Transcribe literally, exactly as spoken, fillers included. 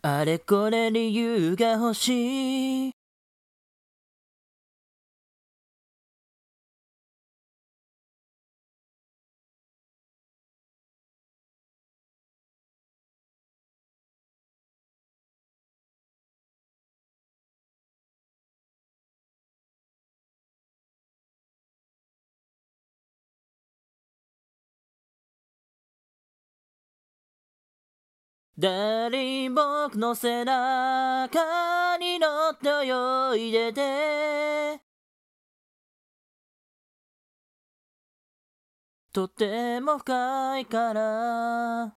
あれこれ理由が欲しい。誰僕の背中に乗って泳いでて、とても深いから